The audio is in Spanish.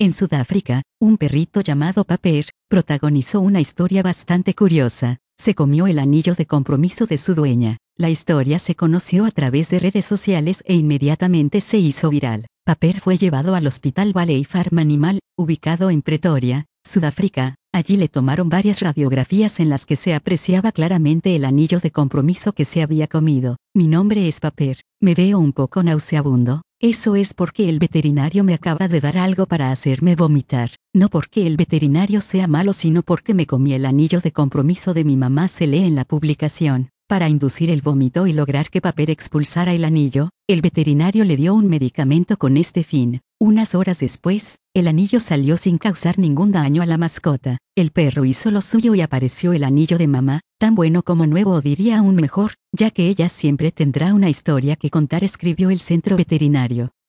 En Sudáfrica, un perrito llamado Paper protagonizó una historia bastante curiosa. Se comió el anillo de compromiso de su dueña. La historia se conoció a través de redes sociales e inmediatamente se hizo viral. Paper fue llevado al Hospital Valley Farm Animal, ubicado en Pretoria, Sudáfrica. Allí le tomaron varias radiografías en las que se apreciaba claramente el anillo de compromiso que se había comido. Mi nombre es Paper. Me veo un poco nauseabundo. Eso es porque el veterinario me acaba de dar algo para hacerme vomitar. No porque el veterinario sea malo, sino porque me comí el anillo de compromiso de mi mamá, se lee en la publicación. Para inducir el vómito y lograr que Paper expulsara el anillo, el veterinario le dio un medicamento con este fin. Unas horas después, el anillo salió sin causar ningún daño a la mascota. El perro hizo lo suyo y apareció el anillo de mamá, tan bueno como nuevo, o diría aún mejor, ya que ella siempre tendrá una historia que contar, escribió el centro veterinario.